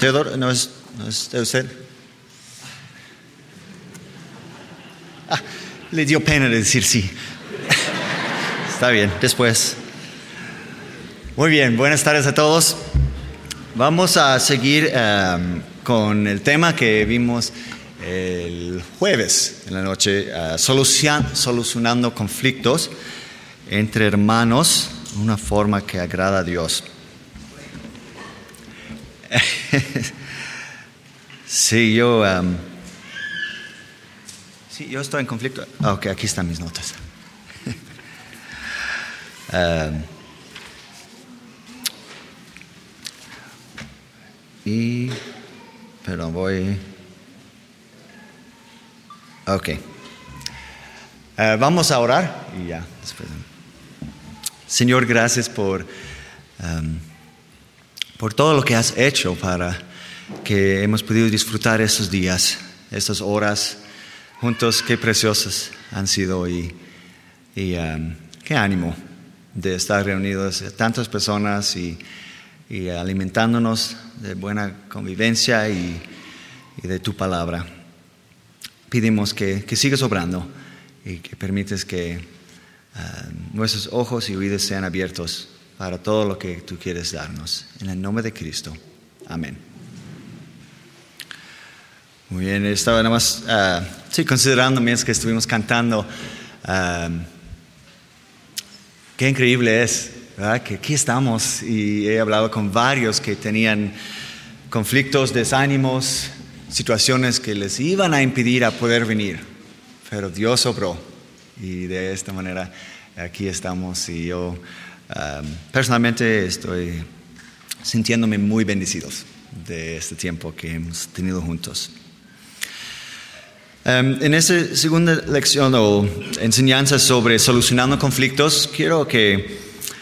Teodoro, ¿no es de usted? Le dio pena de decir sí. Está bien, después. Muy bien, buenas tardes a todos. Vamos a seguir con el tema que vimos el jueves en la noche, solucionando conflictos entre hermanos de una forma que agrada a Dios. Sí, yo estoy en conflicto. Ok, aquí están mis notas. Ok. Vamos a orar y ya. Después. Señor, gracias por todo lo que has hecho para que hemos podido disfrutar estos días, estas horas juntos. Qué preciosas han sido y qué ánimo de estar reunidos tantas personas y alimentándonos de buena convivencia y de tu palabra. Pedimos que sigas obrando y que permites que nuestros ojos y oídos sean abiertos para todo lo que tú quieres darnos. En el nombre de Cristo. Amén. Muy bien, estaba nada más considerando mientras que estuvimos cantando qué increíble es, ¿verdad? Que aquí estamos y he hablado con varios que tenían conflictos, desánimos, situaciones que les iban a impedir a poder venir, pero Dios obró y de esta manera aquí estamos y yo personalmente estoy sintiéndome muy bendecidos de este tiempo que hemos tenido juntos. En esta segunda lección o enseñanza sobre solucionando conflictos, quiero que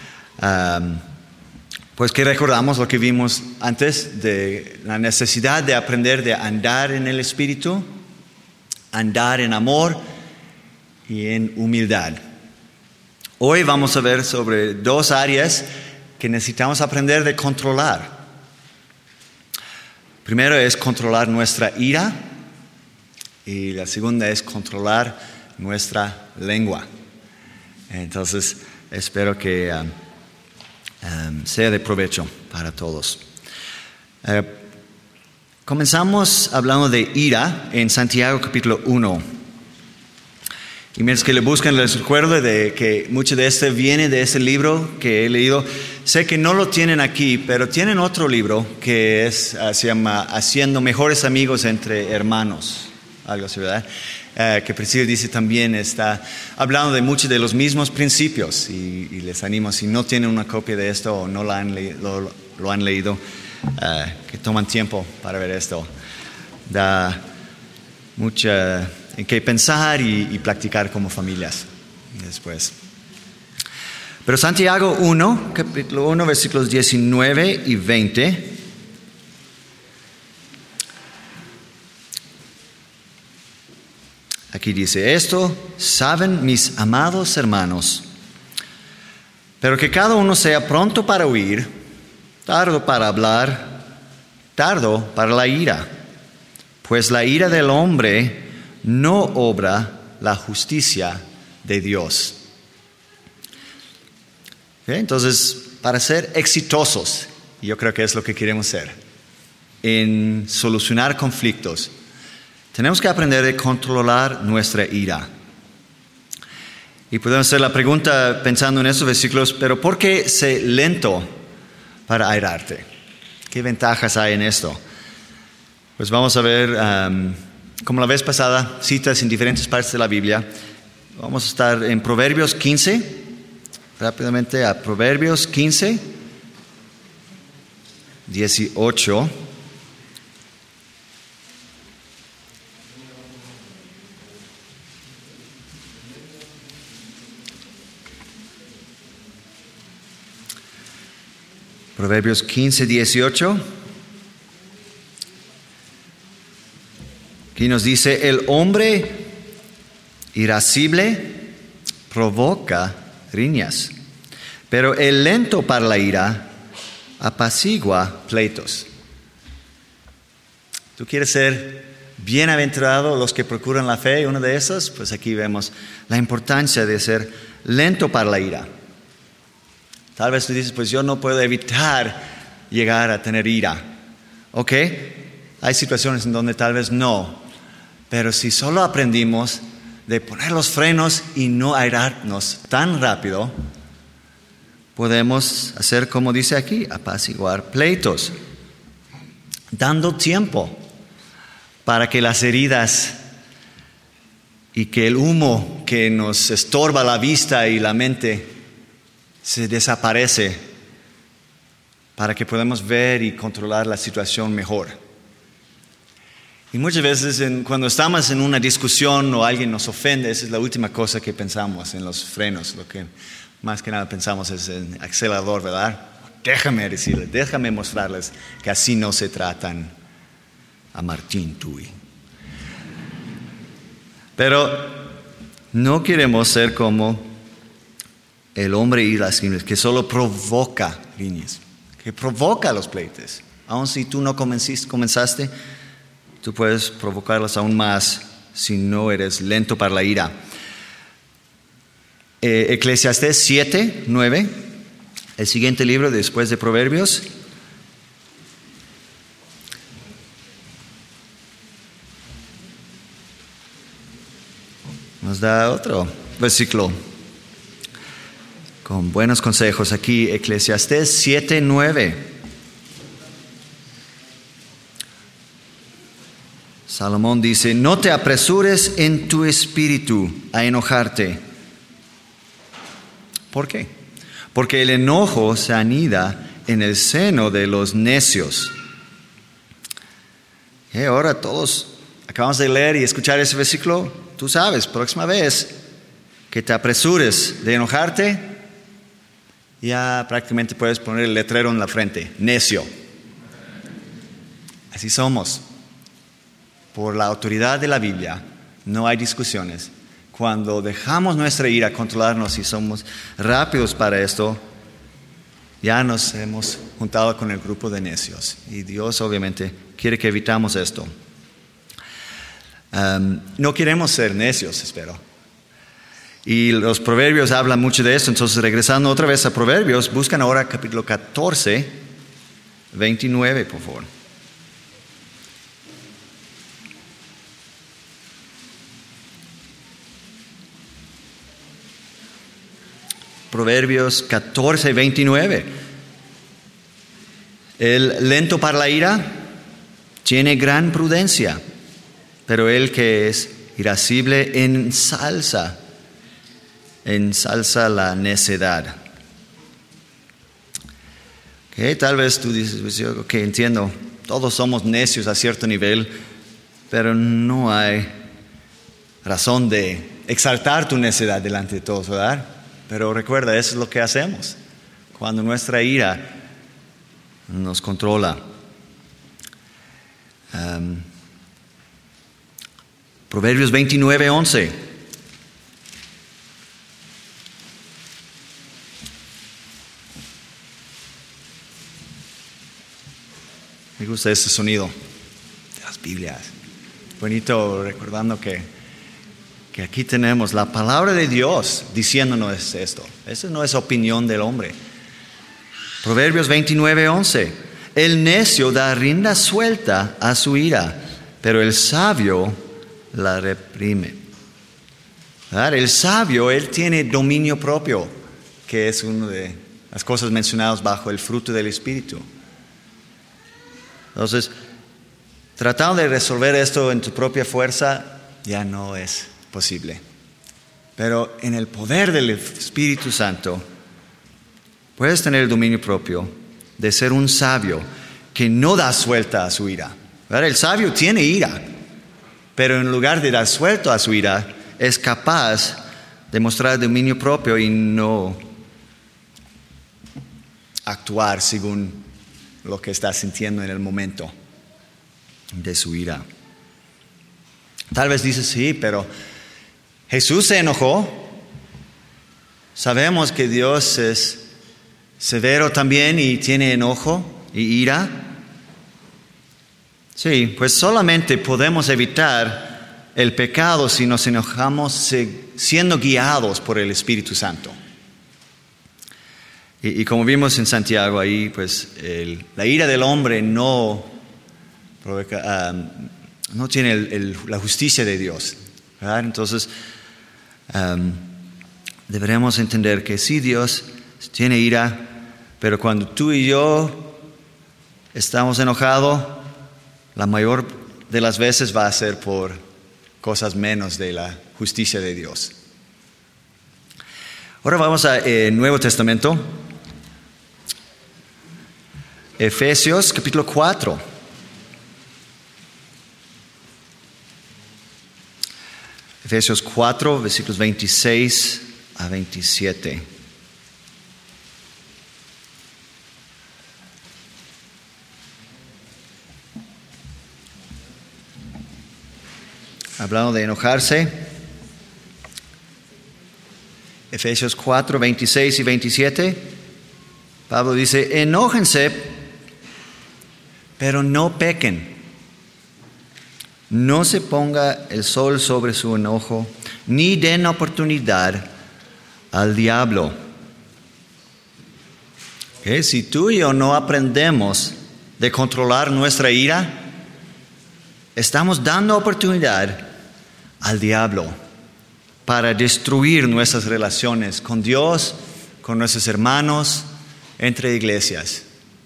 que recordamos lo que vimos antes de la necesidad de aprender de andar en el Espíritu, andar en amor y en humildad. Hoy vamos a ver sobre dos áreas que necesitamos aprender de controlar. Primero es controlar nuestra ira y la segunda es controlar nuestra lengua. Entonces, espero que sea de provecho para todos. Comenzamos hablando de ira en Santiago capítulo 1. Y mientras que le buscan, les recuerdo de que mucho de este viene de ese libro que he leído. Sé que no lo tienen aquí, pero tienen otro libro que se llama Haciendo Mejores Amigos entre Hermanos. Algo así, ¿verdad? Que Priscila dice también está hablando de muchos de los mismos principios y les animo, si no tienen una copia de esto o no lo han leído, que toman tiempo para ver esto. Da mucha en qué pensar y practicar como familias después. Pero Santiago 1, capítulo 1, versículos 19 y 20. Aquí dice: esto saben mis amados hermanos, pero que cada uno sea pronto para oír, tardo para hablar, tardo para la ira, pues la ira del hombre no obra la justicia de Dios. ¿Okay? Entonces, para ser exitosos, yo creo que es lo que queremos ser, en solucionar conflictos, tenemos que aprender a controlar nuestra ira. Y podemos hacer la pregunta pensando en estos versículos, pero ¿por qué ser lento para airarte? ¿Qué ventajas hay en esto? Pues vamos a ver, como la vez pasada, citas en diferentes partes de la Biblia. Vamos a estar en Proverbios 15, rápidamente a Proverbios 15, 18. Proverbios 15, 18. Aquí nos dice: el hombre irascible provoca riñas, pero el lento para la ira apacigua pleitos. ¿Tú quieres ser bienaventurado los que procuran la fe? Uno de esos, pues aquí vemos la importancia de ser lento para la ira. Tal vez tú dices, pues yo no puedo evitar llegar a tener ira. ¿Ok? Hay situaciones en donde tal vez no. Pero si solo aprendimos de poner los frenos y no airarnos tan rápido, podemos hacer como dice aquí, apaciguar pleitos, dando tiempo para que las heridas y que el humo que nos estorba la vista y la mente se desaparece, para que podamos ver y controlar la situación mejor. Y muchas veces cuando estamos en una discusión o alguien nos ofende, esa es la última cosa que pensamos en los frenos. Lo que más que nada pensamos es en el acelerador, ¿verdad? Déjame decirles, déjame mostrarles que así no se tratan a Martín Tui. Pero no queremos ser como el hombre y las riñas, que solo provoca riñas, que provoca los pleitos. Aun si tú no comenzaste, tú puedes provocarlos aún más si no eres lento para la ira. Eclesiastés 7:9, el siguiente libro después de Proverbios. Nos da otro versículo con buenos consejos aquí, Eclesiastés 7:9. Salomón dice, no te apresures en tu espíritu a enojarte. ¿Por qué? Porque el enojo se anida en el seno de los necios. Y ahora todos acabamos de leer y escuchar ese versículo. Tú sabes, próxima vez que te apresures de enojarte, ya prácticamente puedes poner el letrero en la frente, necio. Así somos. Por la autoridad de la Biblia, no hay discusiones. Cuando dejamos nuestra ira controlarnos y somos rápidos para esto, ya nos hemos juntado con el grupo de necios. Y Dios obviamente quiere que evitamos esto. No queremos ser necios, espero. Y los Proverbios hablan mucho de esto. Entonces, regresando otra vez a Proverbios, buscan ahora capítulo 14, 29, por favor. Proverbios 14, 29. El lento para la ira tiene gran prudencia, pero el que es irascible ensalza la necedad. Okay, tal vez tú dices, ok, entiendo, todos somos necios a cierto nivel, pero no hay razón de exaltar tu necedad delante de todos, ¿verdad? Pero recuerda, eso es lo que hacemos cuando nuestra ira nos controla. Proverbios 29, 11. Me gusta ese sonido de las Biblias. Bonito recordando que aquí tenemos la palabra de Dios diciéndonos esto. Eso no es opinión del hombre. Proverbios 29, 11. El necio da rienda suelta a su ira, pero el sabio la reprime. ¿Verdad? El sabio, él tiene dominio propio, que es una de las cosas mencionadas bajo el fruto del Espíritu. Entonces, tratando de resolver esto en tu propia fuerza, ya no es posible. Pero en el poder del Espíritu Santo, puedes tener el dominio propio de ser un sabio que no da suelta a su ira. ¿Verdad? El sabio tiene ira, pero en lugar de dar suelta a su ira, es capaz de mostrar dominio propio y no actuar según lo que está sintiendo en el momento de su ira. Tal vez dices, sí, pero Jesús se enojó. Sabemos que Dios es severo también y tiene enojo y ira. Sí, pues solamente podemos evitar el pecado si nos enojamos siendo guiados por el Espíritu Santo. Y como vimos en Santiago ahí, pues la ira del hombre no tiene la justicia de Dios, ¿verdad? Entonces, deberemos entender que sí, Dios tiene ira, pero cuando tú y yo estamos enojados, la mayor de las veces va a ser por cosas menos de la justicia de Dios. Ahora vamos al Nuevo Testamento. Efesios capítulo 4. Efesios 4, versículos 26 a 27. Hablando de enojarse. Efesios 4, 26 y 27. Pablo dice, enójense, pero no pequen. No se ponga el sol sobre su enojo, ni den oportunidad al diablo. ¿Okay? Si tú y yo no aprendemos de controlar nuestra ira, estamos dando oportunidad al diablo para destruir nuestras relaciones con Dios, con nuestros hermanos, entre iglesias.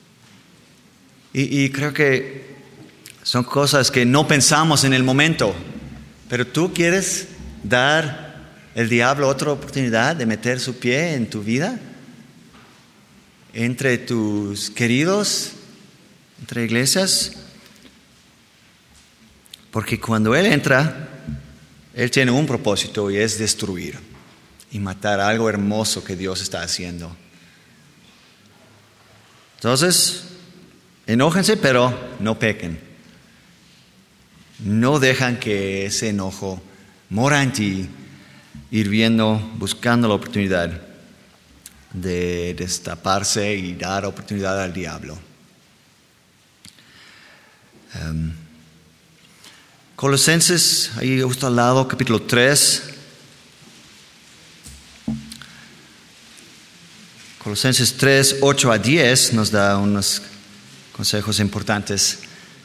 Y creo que son cosas que no pensamos en el momento, pero tú quieres dar al diablo otra oportunidad de meter su pie en tu vida, entre tus queridos, entre iglesias, porque cuando Él entra, Él tiene un propósito y es destruir y matar algo hermoso que Dios está haciendo. Entonces, enójense, pero no pequen. No dejan que ese enojo mora en ti, hirviendo, buscando la oportunidad de destaparse y dar oportunidad al diablo. Colosenses, ahí justo al lado, capítulo 3. Colosenses 3, 8 a 10 nos da unos consejos importantes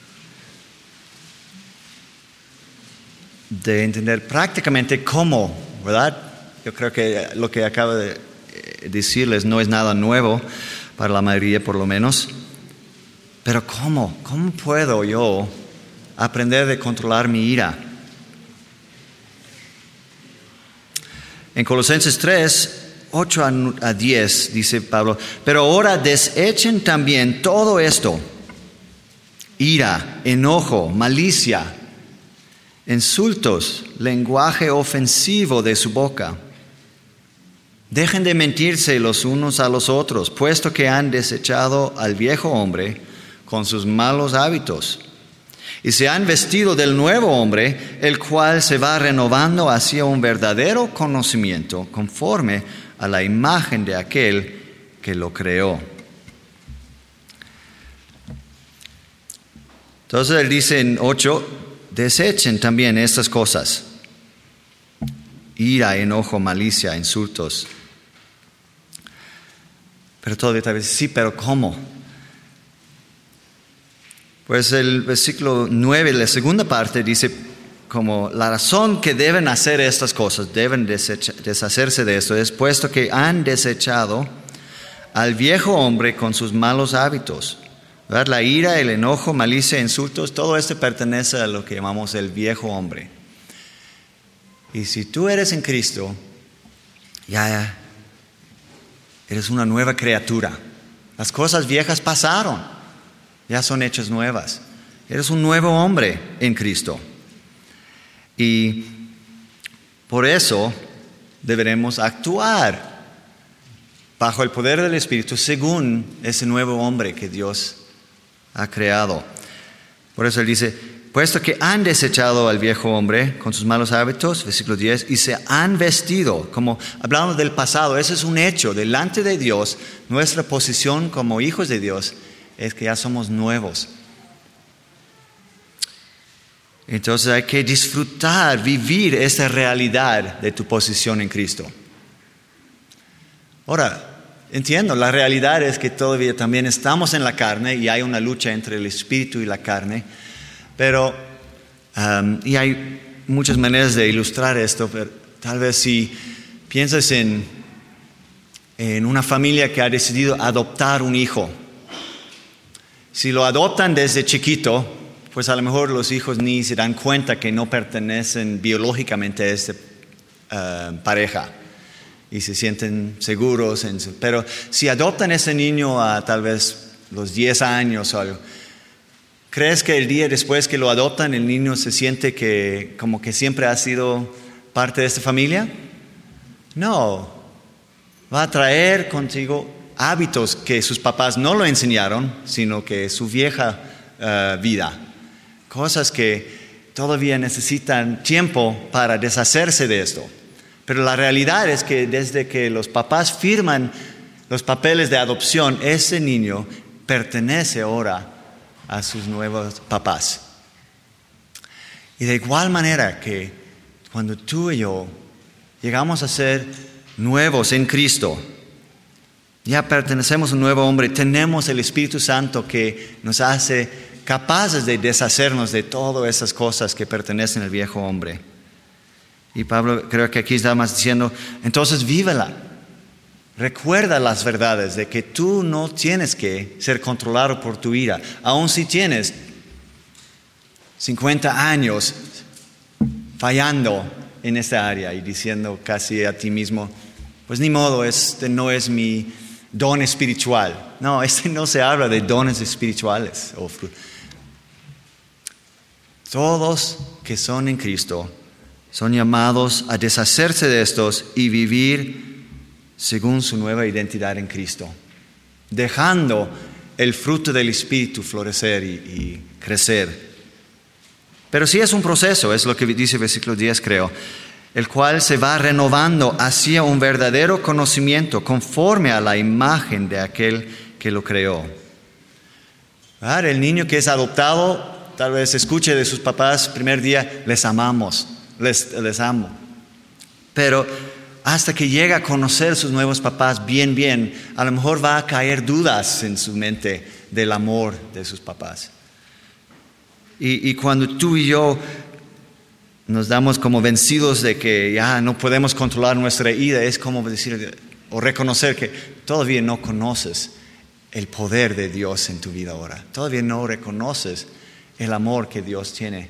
de entender prácticamente cómo, ¿verdad? Yo creo que lo que acabo de decirles no es nada nuevo para la mayoría, por lo menos. Pero ¿cómo? ¿Cómo puedo yo aprender de controlar mi ira? En Colosenses 3, 8 a 10 dice Pablo, pero ahora desechen también todo esto: ira, enojo, malicia, insultos, lenguaje ofensivo de su boca. Dejen de mentirse los unos a los otros, puesto que han desechado al viejo hombre con sus malos hábitos, y se han vestido del nuevo hombre, el cual se va renovando hacia un verdadero conocimiento, conforme a la imagen de aquel que lo creó. Entonces él dice en 8, desechen también estas cosas: ira, enojo, malicia, insultos. Pero todavía tal vez sí, pero ¿cómo? Pues el versículo 9, la segunda parte, dice como la razón que deben hacer estas cosas, deben deshacerse de esto, es puesto que han desechado al viejo hombre con sus malos hábitos. ¿Verdad? La ira, el enojo, malicia, insultos, todo esto pertenece a lo que llamamos el viejo hombre. Y si tú eres en Cristo, ya eres una nueva criatura. Las cosas viejas pasaron, ya son hechas nuevas. Eres un nuevo hombre en Cristo. Y por eso deberemos actuar bajo el poder del Espíritu según ese nuevo hombre que Dios ha creado. Por eso él dice, puesto que han desechado al viejo hombre con sus malos hábitos, versículo 10, y se han vestido, como hablando del pasado, ese es un hecho, delante de Dios, nuestra posición como hijos de Dios es que ya somos nuevos. Entonces hay que disfrutar, vivir esa realidad de tu posición en Cristo. Ahora, entiendo, la realidad es que todavía también estamos en la carne y hay una lucha entre el espíritu y la carne, pero y hay muchas maneras de ilustrar esto, pero tal vez si piensas en una familia que ha decidido adoptar un hijo, si lo adoptan desde chiquito, pues a lo mejor los hijos ni se dan cuenta que no pertenecen biológicamente a esta pareja y se sienten seguros. Pero si adoptan a ese niño a tal vez los 10 años o algo, ¿crees que el día después que lo adoptan el niño se siente que como que siempre ha sido parte de esta familia? No, va a traer consigo hábitos que sus papás no lo enseñaron, sino que su vieja vida. Cosas que todavía necesitan tiempo para deshacerse de esto. Pero la realidad es que desde que los papás firman los papeles de adopción, ese niño pertenece ahora a sus nuevos papás. Y de igual manera que cuando tú y yo llegamos a ser nuevos en Cristo, ya pertenecemos a un nuevo hombre, tenemos el Espíritu Santo que nos hace capaces de deshacernos de todas esas cosas que pertenecen al viejo hombre. Y Pablo creo que aquí está más diciendo, entonces vívela. Recuerda las verdades de que tú no tienes que ser controlado por tu ira. Aun si tienes 50 años fallando en esta área y diciendo casi a ti mismo, pues ni modo, este no es mi don espiritual. No, no se habla de dones espirituales. Todos que son en Cristo son llamados a deshacerse de estos y vivir según su nueva identidad en Cristo, dejando el fruto del Espíritu florecer y crecer. Pero sí es un proceso, es lo que dice el versículo 10, creo, el cual se va renovando hacia un verdadero conocimiento conforme a la imagen de aquel que lo creó. El niño que es adoptado tal vez escuche de sus papás primer día, les amamos, les amo. Pero hasta que llega a conocer sus nuevos papás bien, a lo mejor va a caer dudas en su mente del amor de sus papás. Y cuando tú y yo nos damos como vencidos de que ya no podemos controlar nuestra ira, es como decir o reconocer que todavía no conoces el poder de Dios en tu vida ahora. Todavía no reconoces el amor que Dios tiene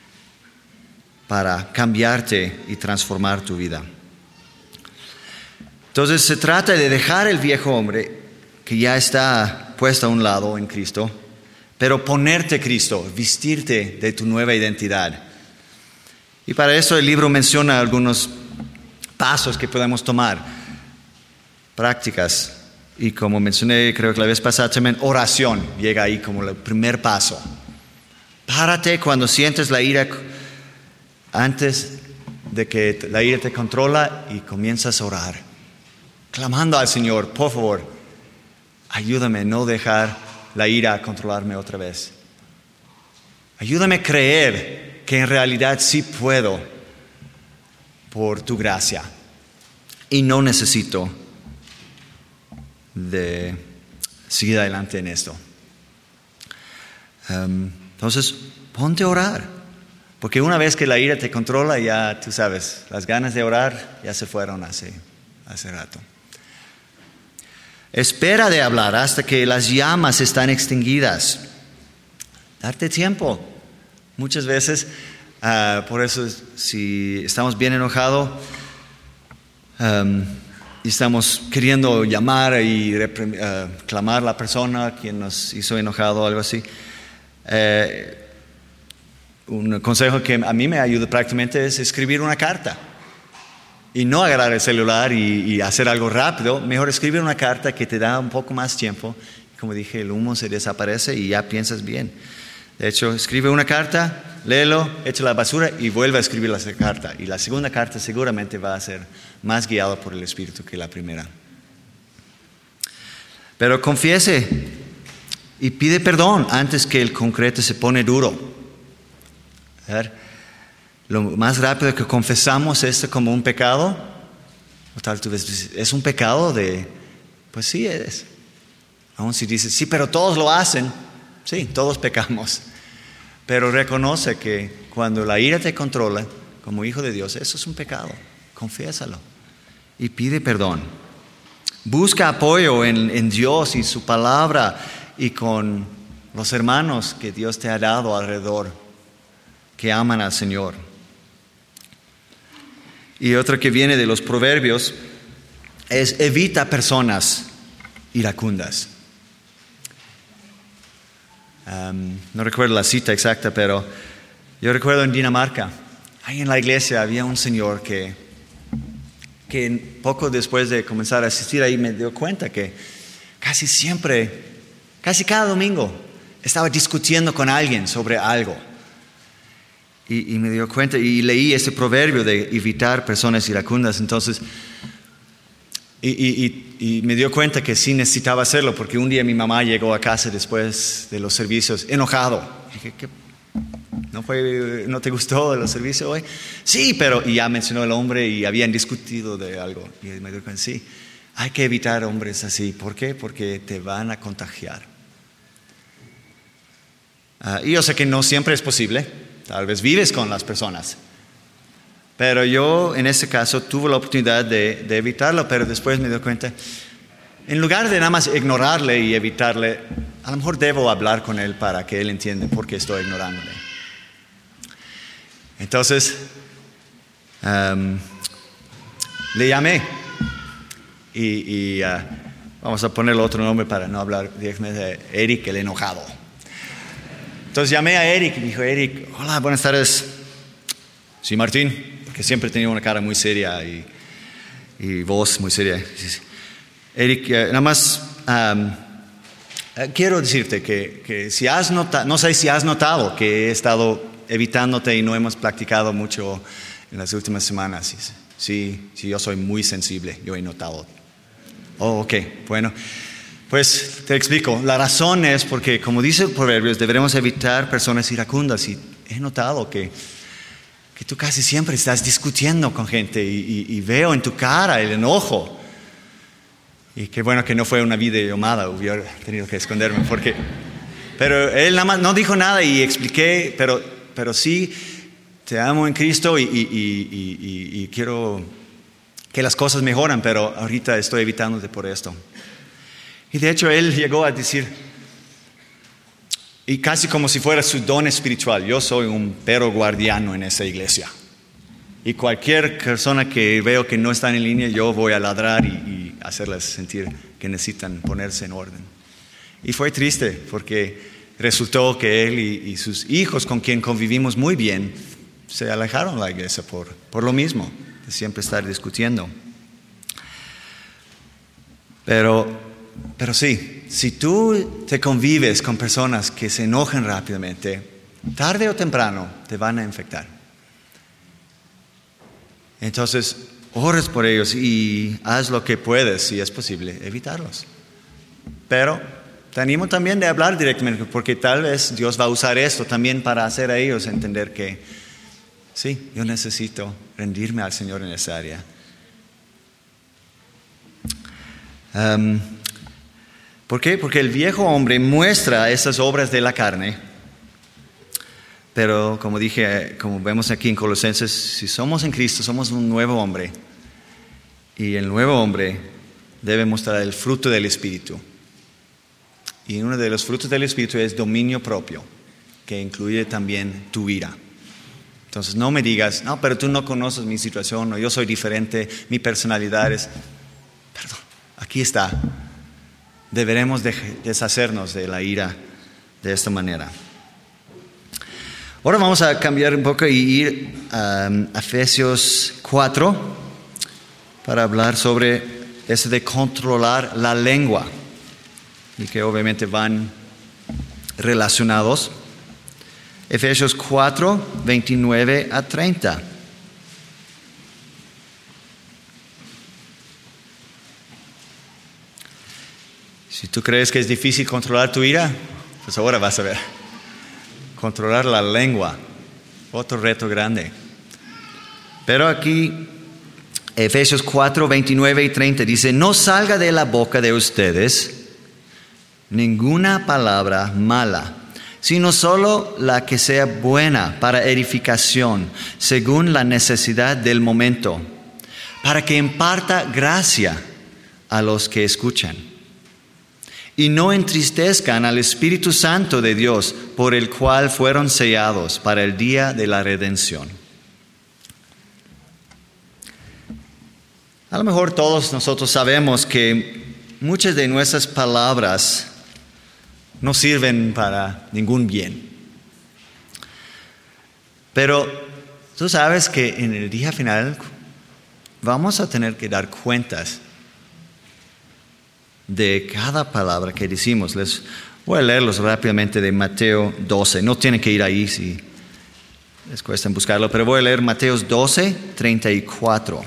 para cambiarte y transformar tu vida. Entonces se trata de dejar el viejo hombre que ya está puesto a un lado en Cristo, pero ponerte Cristo, vestirte de tu nueva identidad. Y para eso el libro menciona algunos pasos que podemos tomar, prácticas. Y como mencioné, creo que la vez pasada también, oración llega ahí como el primer paso. Párate cuando sientes la ira, antes de que la ira te controla, y comienzas a orar, clamando al Señor, por favor, ayúdame a no dejar la ira controlarme otra vez. Ayúdame a creer que en realidad sí puedo por tu gracia y no necesito de seguir adelante en esto. Entonces, ponte a orar, porque una vez que la ira te controla, ya tú sabes, las ganas de orar ya se fueron hace rato. Espera de hablar hasta que las llamas están extinguidas. Darte tiempo. Muchas veces, por eso si estamos bien enojados y estamos queriendo llamar y clamar a la persona quien nos hizo enojado o algo así, un consejo que a mí me ayuda prácticamente es escribir una carta. Y no agarrar el celular y hacer algo rápido. Mejor escribir una carta que te da un poco más tiempo. Como dije, el humo se desaparece y ya piensas bien. De hecho, escribe una carta, léelo, echa la basura y vuelve a escribir la carta. Y la segunda carta seguramente va a ser más guiada por el Espíritu que la primera. Pero confiese y pide perdón antes que el concreto se pone duro. A ver, lo más rápido que confesamos esto como un pecado, o tal vez es un pecado pues sí es. Aún si dices, sí, pero todos lo hacen. Sí, todos pecamos. Pero reconoce que cuando la ira te controla, como hijo de Dios, eso es un pecado. Confiésalo y pide perdón. Busca apoyo en Dios y su palabra y con los hermanos que Dios te ha dado alrededor, que aman al Señor. Y otra que viene de los proverbios es: evita personas iracundas. No recuerdo la cita exacta, pero yo recuerdo en Dinamarca, ahí en la iglesia había un señor que poco después de comenzar a asistir ahí me dio cuenta que casi cada domingo estaba discutiendo con alguien sobre algo. Y me dio cuenta y leí ese proverbio de evitar personas iracundas. Entonces, y me dio cuenta que sí necesitaba hacerlo, porque un día mi mamá llegó a casa después de los servicios enojado. Dije, ¿no te gustó los servicios hoy? Sí, y ya mencionó el hombre y habían discutido de algo. Y me dio cuenta, sí, hay que evitar hombres así. ¿Por qué? Porque te van a contagiar. Y yo sé que no siempre es posible. Tal vez vives con las personas. Pero yo en ese caso tuve la oportunidad de evitarlo, pero después me di cuenta, en lugar de nada más ignorarle y evitarle, a lo mejor debo hablar con él para que él entienda por qué estoy ignorándole. Entonces, le llamé y vamos a ponerle otro nombre para no hablar directamente de Eric, el enojado. Entonces llamé a Eric y me dijo, Eric, hola, buenas tardes. Sí, Martín. Que siempre tenía una cara muy seria y voz muy seria. Eric, nada más quiero decirte que si has notado, no sé si has notado que he estado evitándote y no hemos practicado mucho en las últimas semanas. Sí, yo soy muy sensible, yo he notado. Oh, ok, bueno, pues te explico. La razón es porque, como dice Proverbios, deberemos evitar personas iracundas, y he notado que tú casi siempre estás discutiendo con gente y veo en tu cara el enojo. Y qué bueno que no fue una videollamada, hubiera tenido que esconderme. Pero él nada más no dijo nada y expliqué, pero sí, te amo en Cristo y quiero que las cosas mejoran, pero ahorita estoy evitándote por esto. Y de hecho él llegó a decir, y casi como si fuera su don espiritual, yo soy un perro guardiano en esa iglesia. Y cualquier persona que veo que no está en línea, yo voy a ladrar y hacerles sentir que necesitan ponerse en orden. Y fue triste porque resultó que él y sus hijos, con quien convivimos muy bien, se alejaron de la iglesia por lo mismo, de siempre estar discutiendo. Pero sí, si tú te convives con personas que se enojan rápidamente, tarde o temprano te van a infectar. Entonces, ores por ellos y haz lo que puedes, si es posible, evitarlos. Pero te animo también de hablar directamente, porque tal vez Dios va a usar esto también para hacer a ellos entender que sí, yo necesito rendirme al Señor en esa área. ¿Por qué? Porque el viejo hombre muestra esas obras de la carne, pero como dije, como vemos aquí en Colosenses, si somos en Cristo, somos un nuevo hombre, y el nuevo hombre debe mostrar el fruto del Espíritu. Y uno de los frutos del Espíritu es dominio propio, que incluye también tu ira. Entonces no me digas, no, pero tú no conoces mi situación, o yo soy diferente, mi personalidad es... Perdón, aquí está. Deberemos deshacernos de la ira de esta manera. Ahora vamos a cambiar un poco y ir a Efesios 4 para hablar sobre eso de controlar la lengua, y que obviamente van relacionados. Efesios 4, 29 a 30. Si tú crees que es difícil controlar tu ira, pues ahora vas a ver. Controlar la lengua. Otro reto grande. Pero aquí, Efesios 4, 29 y 30 dice, no salga de la boca de ustedes ninguna palabra mala, sino solo la que sea buena para edificación, según la necesidad del momento, para que imparta gracia a los que escuchan. Y no entristezcan al Espíritu Santo de Dios, por el cual fueron sellados para el día de la redención. A lo mejor todos nosotros sabemos que muchas de nuestras palabras no sirven para ningún bien. Pero tú sabes que en el día final vamos a tener que dar cuentas de cada palabra que decimos. Les voy a leerlos rápidamente de Mateo 12. No tienen que ir ahí si les cuesta buscarlo, pero voy a leer Mateo 12, 34.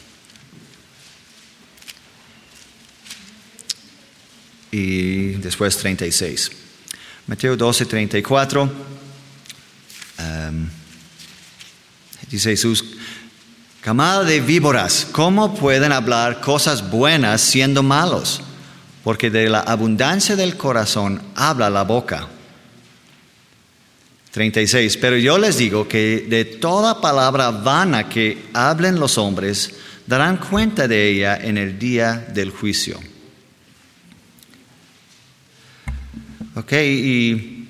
Y después 36. Mateo 12, 34. Dice Jesús, camada de víboras, ¿cómo pueden hablar cosas buenas siendo malos? Porque de la abundancia del corazón habla la boca. 36. Pero yo les digo que de toda palabra vana que hablen los hombres, darán cuenta de ella en el día del juicio. Ok, y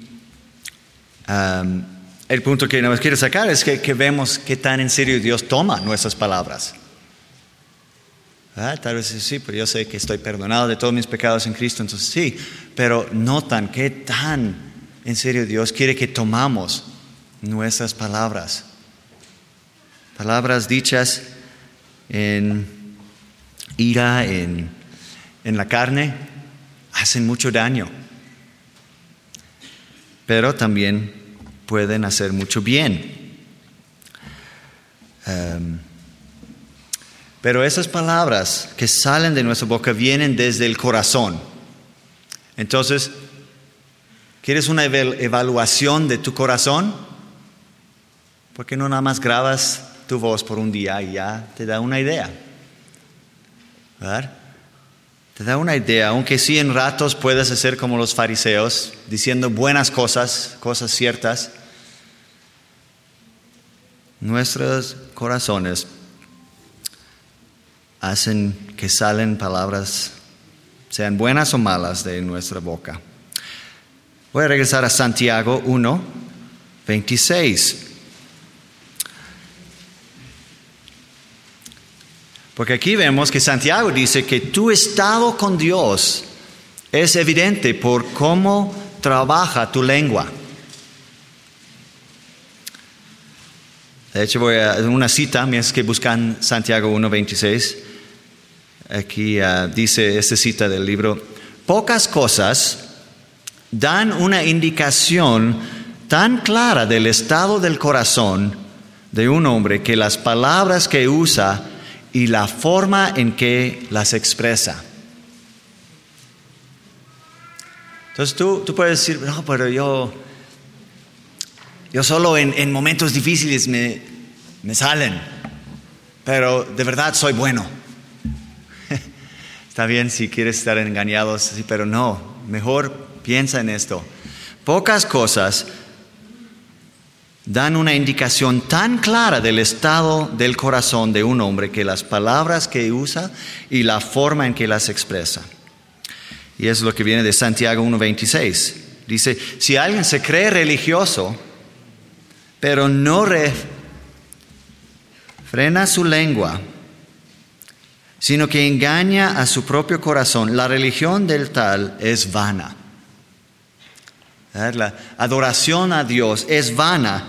el punto que nos quiero sacar es que vemos qué tan en serio Dios toma nuestras palabras. Tal vez sí, pero yo sé que estoy perdonado de todos mis pecados en Cristo, entonces sí, pero notan qué tan en serio Dios quiere que tomamos nuestras palabras. Palabras dichas en ira, en la carne, hacen mucho daño, pero también pueden hacer mucho bien. Pero esas palabras que salen de nuestra boca vienen desde el corazón. Entonces, ¿quieres una evaluación de tu corazón? ¿Por qué no nada más grabas tu voz por un día y ya te da una idea? ¿Verdad? Te da una idea, aunque sí en ratos puedes hacer como los fariseos, diciendo buenas cosas, cosas ciertas. Nuestros corazones hacen que salen palabras, sean buenas o malas, de nuestra boca. Voy a regresar a Santiago 1, 26. Porque aquí vemos que Santiago dice que tu estado con Dios es evidente por cómo trabaja tu lengua. De hecho, voy a una cita, mientras que buscan Santiago 1, 26. Aquí dice esta cita del libro: pocas cosas dan una indicación tan clara del estado del corazón de un hombre que las palabras que usa y la forma en que las expresa. Entonces tú puedes decir, no, pero yo solo en momentos difíciles me salen, pero de verdad soy bueno. Está bien si quieres estar engañado, sí, pero no, mejor piensa en esto. Pocas cosas dan una indicación tan clara del estado del corazón de un hombre que las palabras que usa y la forma en que las expresa. Y es lo que viene de Santiago 1:26. Dice, si alguien se cree religioso, pero no frena su lengua, sino que engaña a su propio corazón, la religión del tal es vana. La adoración a Dios es vana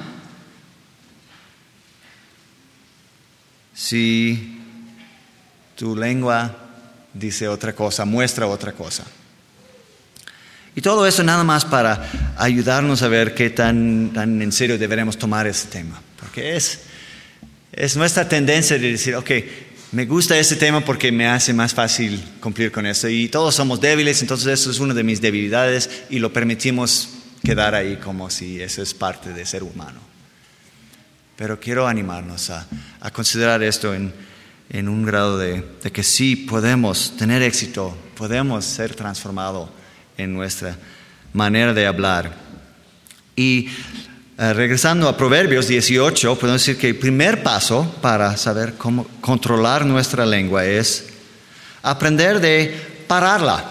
si tu lengua dice otra cosa, muestra otra cosa. Y todo eso nada más para ayudarnos a ver qué tan en serio deberemos tomar ese tema. Porque es nuestra tendencia de decir, ok, me gusta este tema porque me hace más fácil cumplir con eso. Y todos somos débiles, entonces eso es una de mis debilidades y lo permitimos quedar ahí como si eso es parte de ser humano. Pero quiero animarnos a considerar esto en un grado de que sí podemos tener éxito, podemos ser transformados en nuestra manera de hablar. Y regresando a Proverbios 18, podemos decir que el primer paso para saber cómo controlar nuestra lengua es aprender de pararla.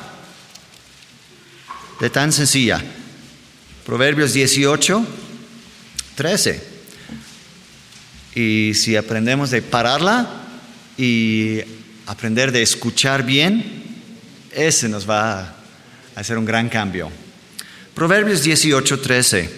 De tan sencilla. Proverbios 18, 13. Y si aprendemos de pararla y aprender de escuchar bien, ese nos va a hacer un gran cambio. Proverbios 18, 13.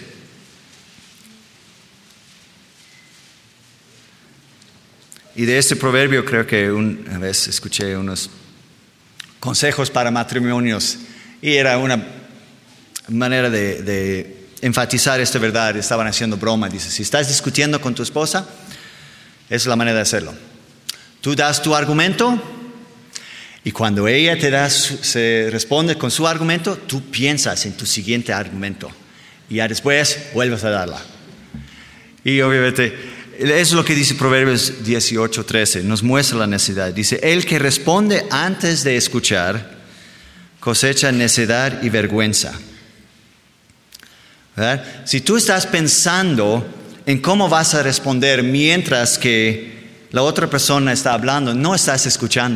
Y de este proverbio creo que una vez escuché unos consejos para matrimonios y era una manera de enfatizar esta verdad. Estaban haciendo broma. Dice, si estás discutiendo con tu esposa, esa es la manera de hacerlo. Tú das tu argumento y cuando ella se responde con su argumento, tú piensas en tu siguiente argumento y ya después vuelves a darla. Y obviamente, eso es lo que dice Proverbios 18, 13. Nos muestra la necesidad. Dice, el que responde antes de escuchar cosecha necedad y vergüenza. ¿Verdad? Si tú estás pensando en cómo vas a responder mientras que la otra persona está hablando, no estás escuchando.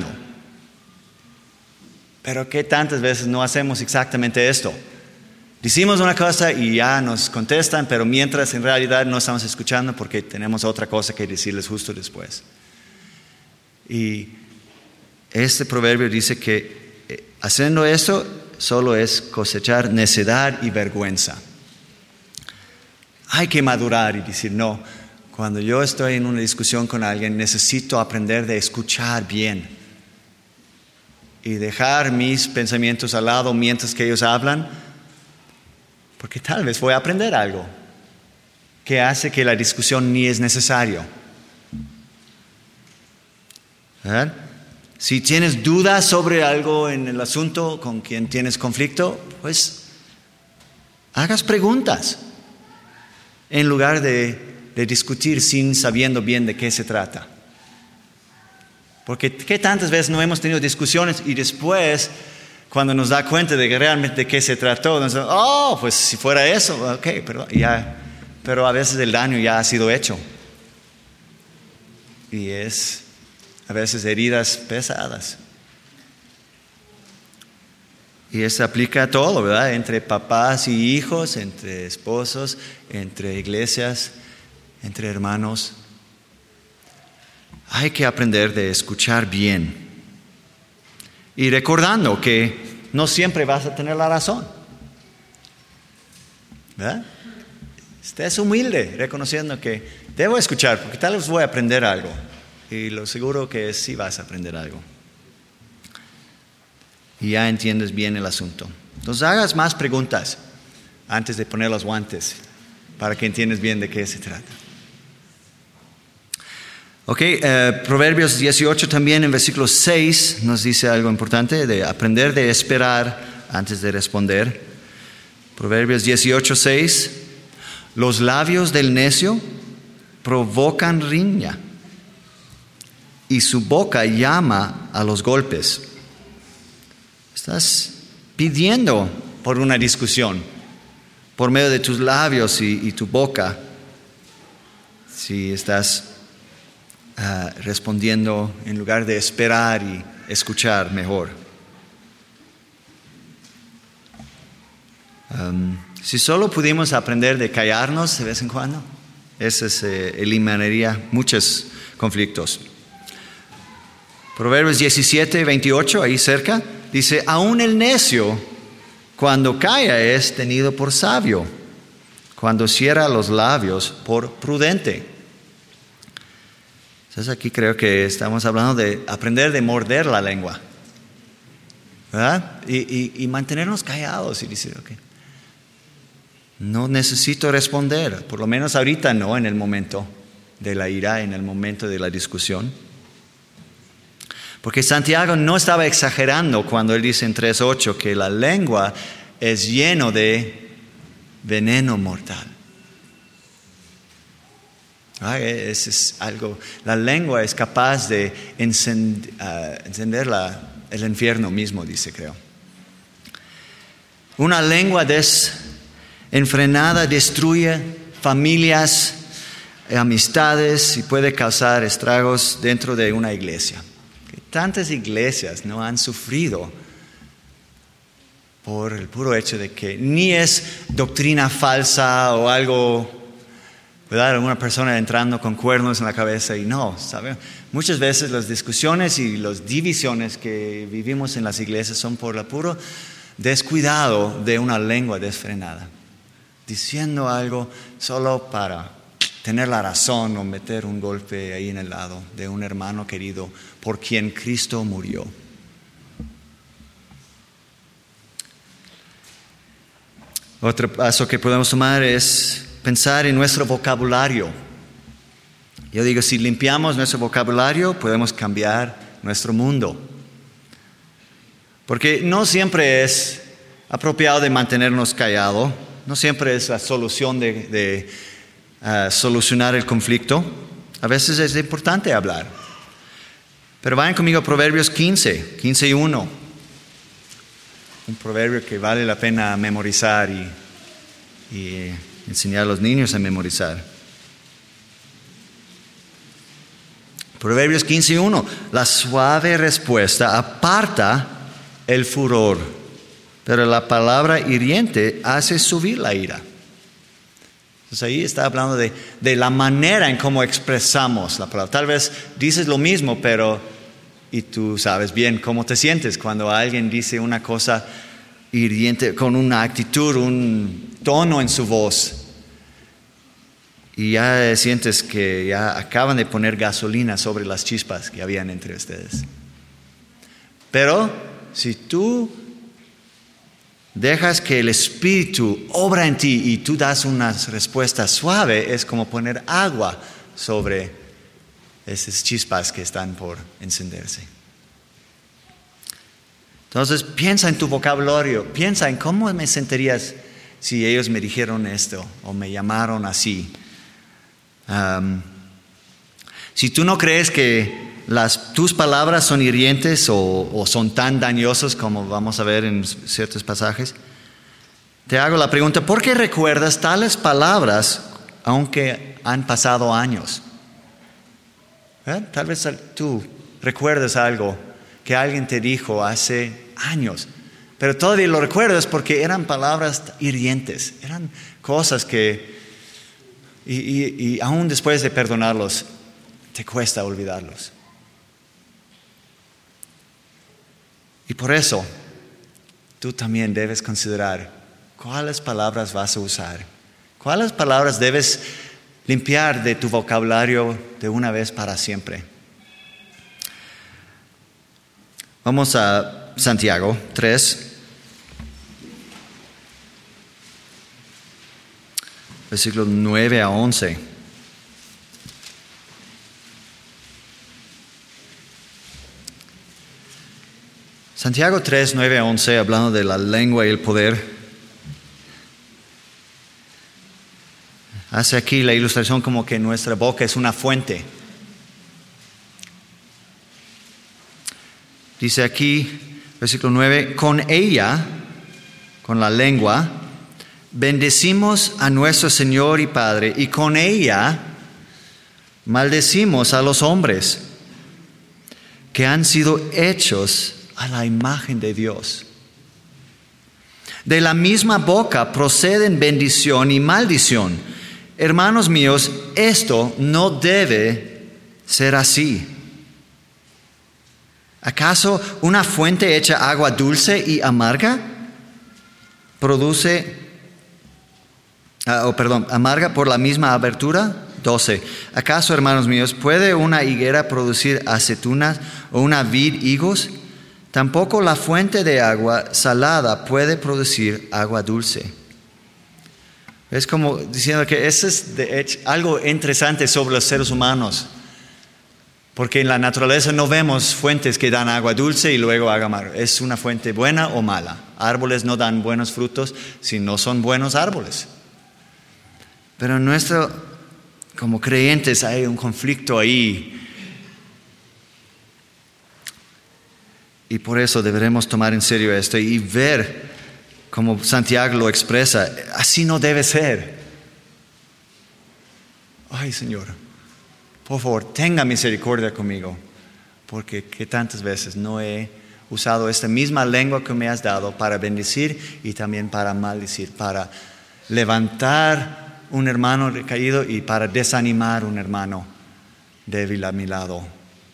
Pero ¿qué tantas veces no hacemos exactamente esto? Decimos una cosa y ya nos contestan, pero mientras en realidad no estamos escuchando porque tenemos otra cosa que decirles justo después. Y este proverbio dice que haciendo esto solo es cosechar necedad y vergüenza. Hay que madurar y decir, no, cuando yo estoy en una discusión con alguien necesito aprender de escuchar bien y dejar mis pensamientos al lado mientras que ellos hablan, porque tal vez voy a aprender algo que hace que la discusión ni es necesario. ¿Verdad? Si tienes dudas sobre algo en el asunto con quien tienes conflicto, pues hagas preguntas en lugar de discutir sin sabiendo bien de qué se trata. Porque ¿qué tantas veces no hemos tenido discusiones y después, cuando nos da cuenta de que realmente de qué se trató, nos dice, pues si fuera eso, ok, pero a veces el daño ya ha sido hecho. Y es a veces heridas pesadas. Y eso aplica a todo, ¿verdad? Entre papás y hijos, entre esposos, entre iglesias, entre hermanos. Hay que aprender de escuchar bien. Y recordando que no siempre vas a tener la razón. ¿Verdad? Estés humilde, reconociendo que debo escuchar, porque tal vez voy a aprender algo. Y lo seguro que sí vas a aprender algo. Y ya entiendes bien el asunto. Entonces hagas más preguntas antes de poner los guantes para que entiendas bien de qué se trata. Ok, Proverbios 18 también en versículo 6 nos dice algo importante de aprender de esperar antes de responder. Proverbios 18, 6. Los labios del necio provocan riña y su boca llama a los golpes. Estás pidiendo por una discusión por medio de tus labios y tu boca. Si estás respondiendo en lugar de esperar y escuchar mejor. Si solo pudimos aprender de callarnos de vez en cuando, eso eliminaría muchos conflictos. Proverbios 17, 28, ahí cerca, dice, aún el necio cuando calla es tenido por sabio, cuando cierra los labios por prudente. Entonces aquí creo que estamos hablando de aprender de morder la lengua, ¿verdad? Y mantenernos callados y decir, ok, no necesito responder, por lo menos ahorita no, en el momento de la ira, en el momento de la discusión. Porque Santiago no estaba exagerando cuando él dice en 3:8 que la lengua es lleno de veneno mortal. Ese es algo. La lengua es capaz de encender el infierno mismo, dice, creo. Una lengua desenfrenada destruye familias, amistades y puede causar estragos dentro de una iglesia. Tantas iglesias no han sufrido por el puro hecho de que ni es doctrina falsa o algo, ¿verdad? Alguna persona entrando con cuernos en la cabeza y no, ¿sabe? Muchas veces las discusiones y las divisiones que vivimos en las iglesias son por el puro descuidado de una lengua desfrenada, diciendo algo solo para tener la razón o meter un golpe ahí en el lado de un hermano querido por quien Cristo murió. Otro paso que podemos tomar es pensar en nuestro vocabulario. Yo digo, si limpiamos nuestro vocabulario, podemos cambiar nuestro mundo. Porque no siempre es apropiado de mantenernos callados, no siempre es la solución de solucionar el conflicto. A veces es importante hablar. Pero vayan conmigo a Proverbios 15:1. Un proverbio que vale la pena memorizar y enseñar a los niños a memorizar. Proverbios 15:1. La suave respuesta aparta el furor, pero la palabra hiriente hace subir la ira. Entonces ahí está hablando de la manera en cómo expresamos la palabra. Tal vez dices lo mismo, y tú sabes bien cómo te sientes cuando alguien dice una cosa hiriente con una actitud, un tono en su voz. Y ya sientes que ya acaban de poner gasolina sobre las chispas que habían entre ustedes. Pero si tú dejas que el Espíritu obra en ti y tú das una respuesta suave, es como poner agua sobre esas chispas que están por encenderse. Entonces piensa en tu vocabulario, piensa en cómo me sentirías si ellos me dijeron esto o me llamaron así. Si tú no crees que tus palabras son hirientes o son tan dañosas como vamos a ver en ciertos pasajes, te hago la pregunta, ¿por qué recuerdas tales palabras aunque han pasado años? Tal vez tú recuerdas algo que alguien te dijo hace años, pero todavía lo recuerdas porque eran palabras hirientes, eran cosas que, y aún después de perdonarlos, te cuesta olvidarlos. Y por eso, tú también debes considerar cuáles palabras vas a usar, cuáles palabras debes limpiar de tu vocabulario de una vez para siempre. Vamos a Santiago 3, versículos 9 a 11. Santiago 3, 9 a 11, hablando de la lengua y el poder, hace aquí la ilustración como que nuestra boca es una fuente. Dice aquí, versículo 9, con ella, con la lengua, bendecimos a nuestro Señor y Padre, y con ella maldecimos a los hombres que han sido hechos a la imagen de Dios. De la misma boca proceden bendición y maldición. Hermanos míos, esto no debe ser así. ¿Acaso una fuente hecha agua dulce y amarga amarga por la misma abertura? 12. ¿Acaso, hermanos míos, puede una higuera producir aceitunas o una vid higos? Tampoco la fuente de agua salada puede producir agua dulce. Es como diciendo que eso es de hecho algo interesante sobre los seres humanos. Porque en la naturaleza no vemos fuentes que dan agua dulce y luego agua amarga. ¿Es una fuente buena o mala? Árboles no dan buenos frutos si no son buenos árboles. Pero en nuestro como creyentes hay un conflicto ahí. Y por eso deberemos tomar en serio esto y ver como Santiago lo expresa. Así no debe ser. Ay, Señor, por favor, tenga misericordia conmigo, porque que tantas veces no he usado esta misma lengua que me has dado para bendecir y también para maldecir, para levantar un hermano caído y para desanimar un hermano débil a mi lado.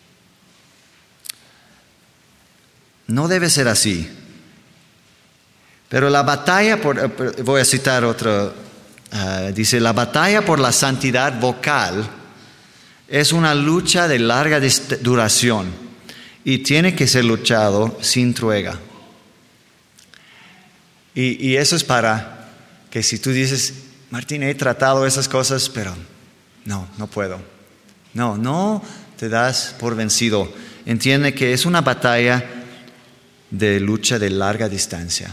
No debe ser así. Pero la batalla voy a citar otro, dice, la batalla por la santidad vocal es una lucha de larga duración y tiene que ser luchado sin tregua. Y eso es para que si tú dices, Martín, he tratado esas cosas, pero no puedo. No te das por vencido. Entiende que es una batalla de lucha de larga distancia.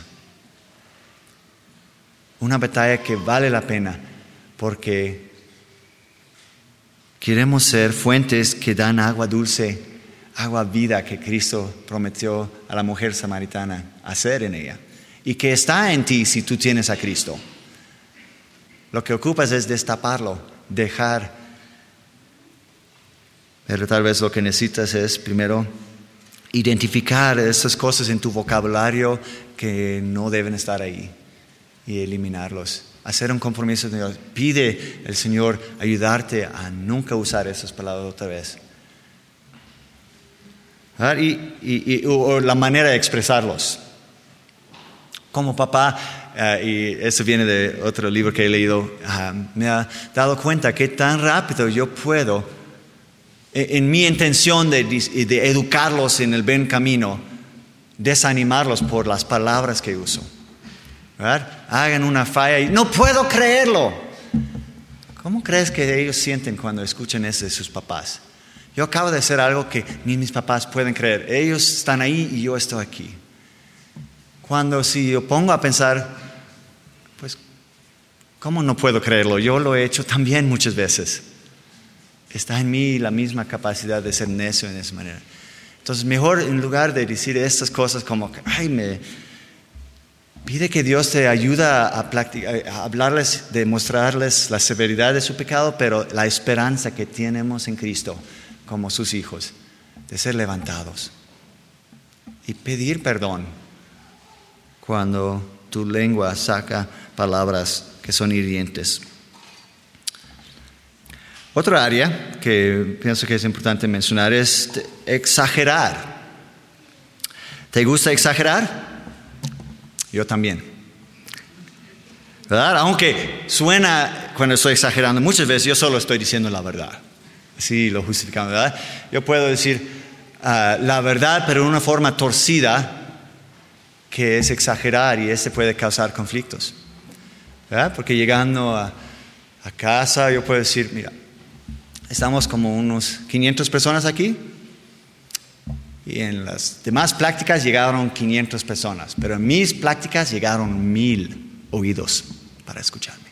Una batalla que vale la pena porque queremos ser fuentes que dan agua dulce, agua vida que Cristo prometió a la mujer samaritana hacer en ella y que está en ti si tú tienes a Cristo. Lo que ocupas es destaparlo, dejar. Pero tal vez lo que necesitas es primero identificar esas cosas en tu vocabulario que no deben estar ahí y eliminarlos. Hacer un compromiso de Dios. Pide al Señor ayudarte a nunca usar esas palabras otra vez. O la manera de expresarlos. Como papá, y eso viene de otro libro que he leído, me ha dado cuenta que tan rápido yo puedo, en mi intención de educarlos en el buen camino, desanimarlos por las palabras que uso. ¿Verdad? Hagan una falla y no puedo creerlo. ¿Cómo crees que ellos sienten cuando escuchan eso de sus papás? Yo acabo de hacer algo que ni mis papás pueden creer. Ellos están ahí y yo estoy aquí. Cuando si yo pongo a pensar, pues, ¿cómo no puedo creerlo? Yo lo he hecho también muchas veces. Está en mí la misma capacidad de ser necio en esa manera. Entonces, mejor en lugar de decir estas cosas como, pide que Dios te ayude a hablarles, de mostrarles la severidad de su pecado, pero la esperanza que tenemos en Cristo como sus hijos, de ser levantados. Y pedir perdón cuando tu lengua saca palabras que son hirientes. Otra área que pienso que es importante mencionar es exagerar. ¿Te gusta exagerar? Yo también. ¿Verdad? Aunque suena cuando estoy exagerando, muchas veces yo solo estoy diciendo la verdad. Así lo justificamos, ¿verdad? Yo puedo decir la verdad, pero de una forma torcida, que es exagerar y ese puede causar conflictos. ¿Verdad? Porque llegando a casa yo puedo decir, mira, estamos como unos 500 personas aquí y en las demás pláticas llegaron 500 personas, pero en mis pláticas llegaron 1000 oídos para escucharme.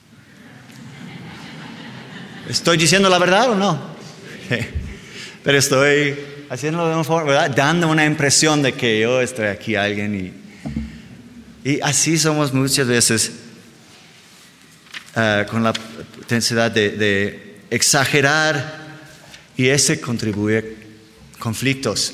¿Estoy diciendo la verdad o no? Pero estoy haciéndolo de una forma, ¿verdad? Dando una impresión de que yo estoy aquí alguien y así somos muchas veces con la tendencia de exagerar y ese contribuye a conflictos.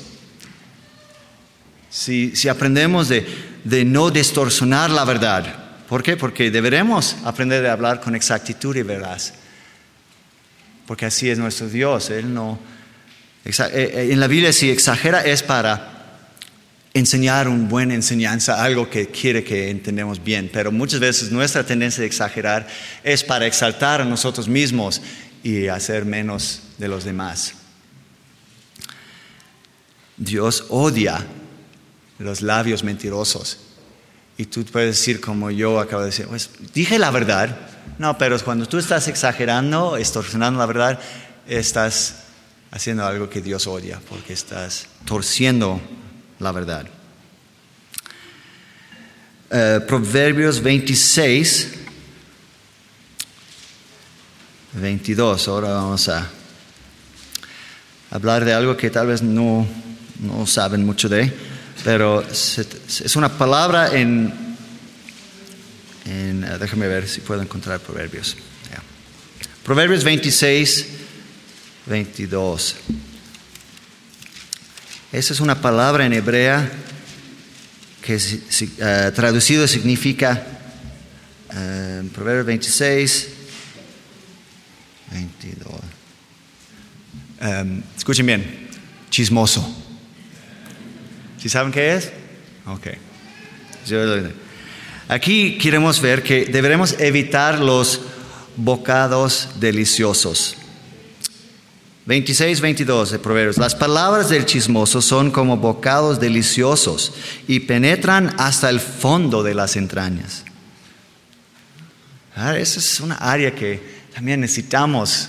Si aprendemos de no distorsionar la verdad, ¿por qué? Porque deberemos aprender a hablar con exactitud y veraz, porque así es nuestro Dios. Él no, en la Biblia si exagera es para enseñar una buena enseñanza, algo que quiere que entendamos bien, pero muchas veces nuestra tendencia de exagerar es para exaltar a nosotros mismos y hacer menos de los demás. Dios odia los labios mentirosos. Y tú puedes decir como yo acabo de decir, pues dije la verdad. No, pero cuando tú estás exagerando, extorsionando la verdad, estás haciendo algo que Dios odia, porque estás torciendo la verdad. Proverbios 26. 22. Ahora vamos a hablar de algo que tal vez no saben mucho de, pero es una palabra déjame ver si puedo encontrar Proverbios. Yeah. Proverbios 26, 22. Esa es una palabra en hebrea que traducido significa, Proverbios 26, 22. Escuchen bien, chismoso. ¿Sí saben qué es? Ok. Aquí queremos ver que deberemos evitar los bocados deliciosos. 26, 22 de Proverbios. Las palabras del chismoso son como bocados deliciosos y penetran hasta el fondo de las entrañas. Esa es una área que también necesitamos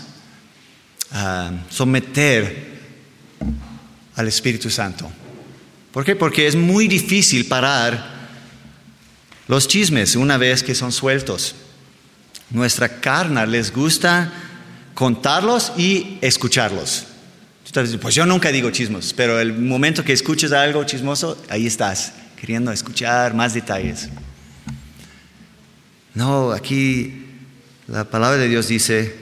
someter al Espíritu Santo. ¿Por qué? Porque es muy difícil parar los chismes una vez que son sueltos. Nuestra carne les gusta contarlos y escucharlos. Pues yo nunca digo chismos, pero el momento que escuches algo chismoso, ahí estás, queriendo escuchar más detalles. No, aquí la palabra de Dios dice,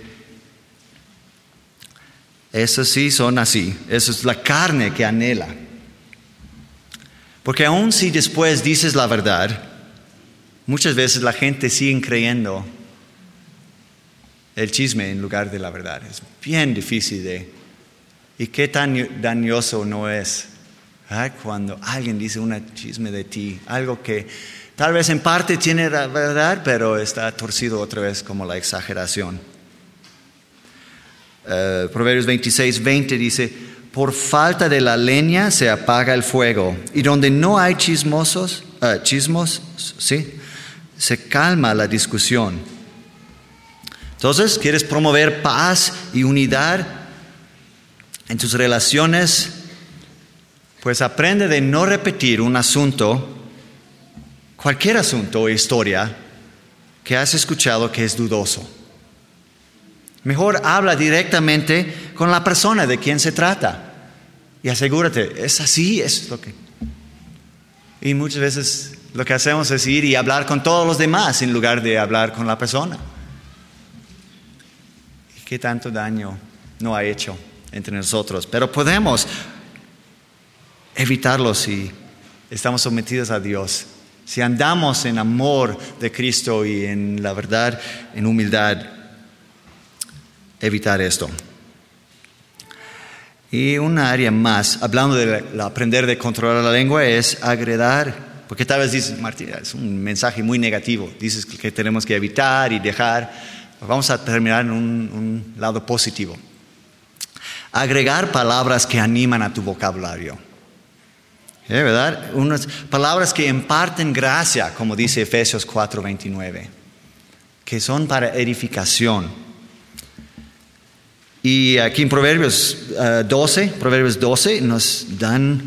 esos sí son así, eso es la carne que anhela. Porque aun si después dices la verdad, muchas veces la gente sigue creyendo el chisme en lugar de la verdad. Es bien difícil ¿y qué tan dañoso no es? Cuando alguien dice un chisme de ti, algo que tal vez en parte tiene la verdad, pero está torcido otra vez como la exageración. Proverbios 26, 20 dice, por falta de la leña se apaga el fuego, y donde no hay chismos, ¿sí?, se calma la discusión. Entonces, ¿quieres promover paz y unidad en tus relaciones? Pues aprende de no repetir un asunto, cualquier asunto o historia que has escuchado que es dudoso. Mejor habla directamente con la persona de quien se trata y asegúrate, es así, es lo que... Y muchas veces lo que hacemos es ir y hablar con todos los demás en lugar de hablar con la persona. ¿Y qué tanto daño no ha hecho entre nosotros? Pero podemos evitarlo si estamos sometidos a Dios. Si andamos en amor de Cristo y en la verdad, en humildad, evitar esto. Y una área más, hablando de aprender de controlar la lengua, es agradar. Porque tal vez dices, Martín, es un mensaje muy negativo. Dices que tenemos que evitar y dejar. Vamos a terminar en un lado positivo. Agregar palabras que animan a tu vocabulario. ¿Verdad? Unas palabras que imparten gracia, como dice Efesios 4:29, que son para edificación. Y aquí en Proverbios 12 nos dan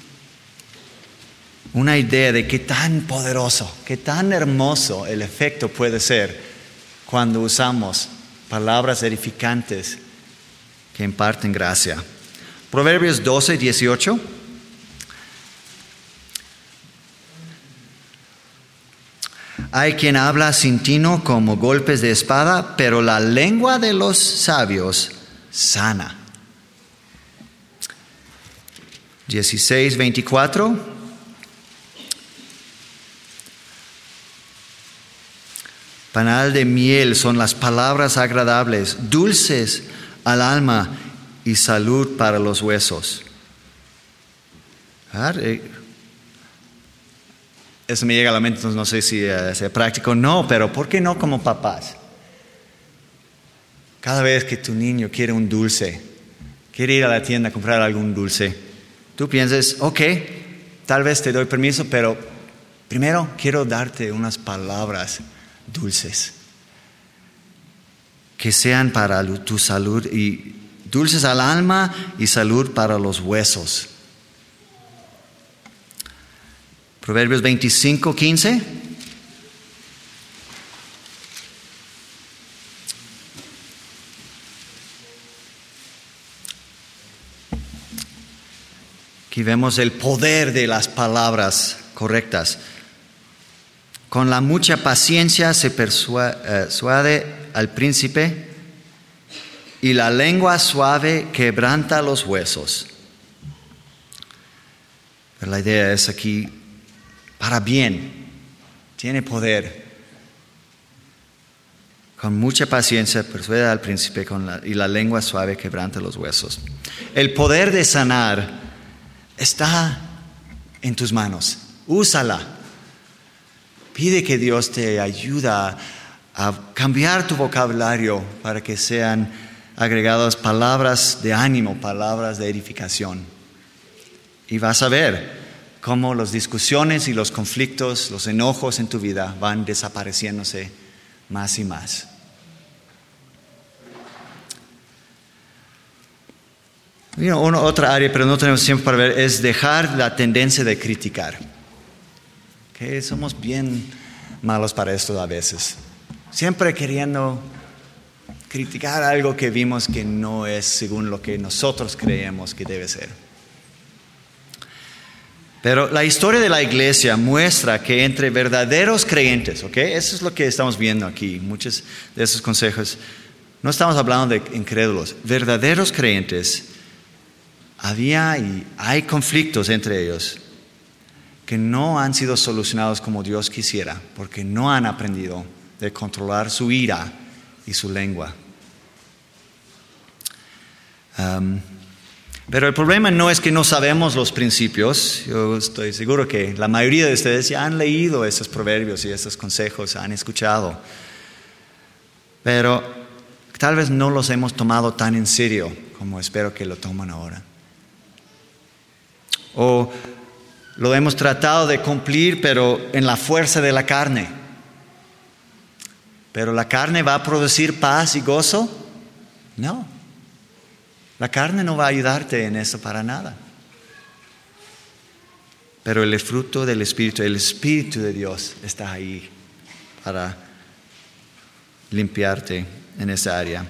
una idea de qué tan poderoso, qué tan hermoso el efecto puede ser cuando usamos palabras edificantes que imparten gracia. Proverbios 12:18. Hay quien habla sin tino como golpes de espada, pero la lengua de los sabios sana. 16:24. Panal de miel son las palabras agradables, dulces al alma y salud para los huesos. Eso me llega a la mente, no sé si sea práctico, no, pero ¿por qué no como papás? Cada vez que tu niño quiere un dulce, quiere ir a la tienda a comprar algún dulce, tú piensas, ok, tal vez te doy permiso, pero primero quiero darte unas palabras dulces que sean para tu salud y dulces al alma y salud para los huesos. Proverbios 25:15. Aquí vemos el poder de las palabras correctas. Con la mucha paciencia se persuade al príncipe, y la lengua suave quebranta los huesos. Pero la idea es aquí para bien, tiene poder. Con mucha paciencia persuade al príncipe, y la lengua suave quebranta los huesos. El poder de sanar está en tus manos. Úsala. Pide que Dios te ayude a cambiar tu vocabulario para que sean agregadas palabras de ánimo, palabras de edificación. Y vas a ver cómo las discusiones y los conflictos, los enojos en tu vida van desapareciéndose más y más. Otra área, pero no tenemos tiempo para ver, es dejar la tendencia de criticar. Que somos bien malos para esto a veces. Siempre queriendo criticar algo que vimos que no es según lo que nosotros creemos que debe ser. Pero la historia de la iglesia muestra que entre verdaderos creyentes, ¿ok? Eso es lo que estamos viendo aquí. Muchos de esos consejos, no estamos hablando de incrédulos, verdaderos creyentes. Había y hay conflictos entre ellos que no han sido solucionados como Dios quisiera, porque no han aprendido de controlar su ira y su lengua. Pero el problema no es que no sabemos los principios. Yo estoy seguro que la mayoría de ustedes ya han leído esos proverbios y esos consejos, han escuchado. Pero tal vez no los hemos tomado tan en serio como espero que lo tomen ahora. O lo hemos tratado de cumplir, pero en la fuerza de la carne. ¿Pero la carne va a producir paz y gozo? No. La carne no va a ayudarte en eso para nada. Pero el fruto del Espíritu, el Espíritu de Dios está ahí para limpiarte en esa área.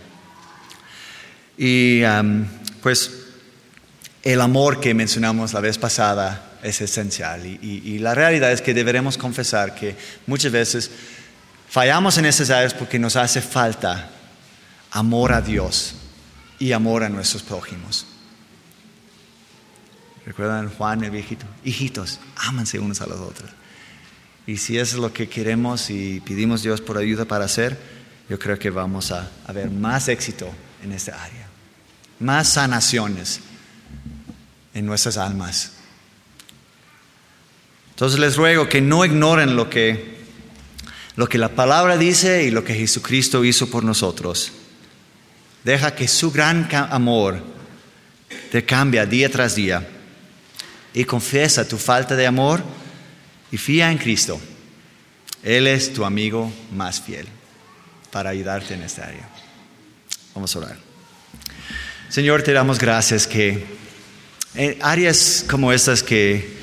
Y pues el amor que mencionamos la vez pasada es esencial. Y la realidad es que deberemos confesar que muchas veces fallamos en esas áreas porque nos hace falta amor a Dios y amor a nuestros prójimos. ¿Recuerdan Juan el viejito? Hijitos, ámanse unos a los otros. Y si eso es lo que queremos y pedimos a Dios por ayuda para hacer, yo creo que vamos a ver más éxito en esta área. Más sanaciones en nuestras almas. Entonces les ruego que no ignoren lo que la palabra dice y lo que Jesucristo hizo por nosotros. Deja que su gran amor te cambie día tras día. Y confiesa tu falta de amor y fía en Cristo. Él es tu amigo más fiel para ayudarte en esta área. Vamos a orar. Señor, te damos gracias que en áreas como estas que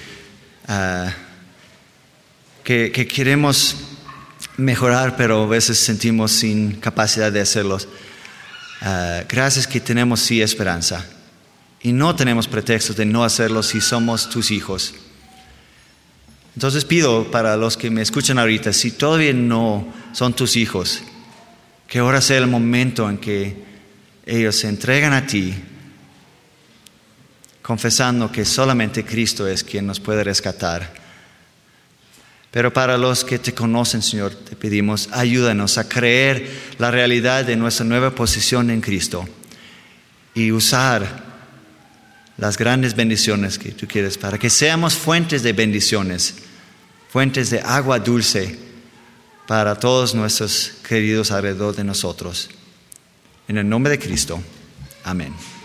queremos mejorar, pero a veces sentimos sin capacidad de hacerlos. Gracias que tenemos sí esperanza y no tenemos pretextos de no hacerlo si somos tus hijos. Entonces pido para los que me escuchan ahorita, si todavía no son tus hijos, que ahora sea el momento en que ellos se entregan a ti, confesando que solamente Cristo es quien nos puede rescatar. Pero para los que te conocen, Señor, te pedimos, ayúdanos a creer la realidad de nuestra nueva posición en Cristo y usar las grandes bendiciones que tú quieres para que seamos fuentes de bendiciones, fuentes de agua dulce para todos nuestros queridos alrededor de nosotros. En el nombre de Cristo. Amén.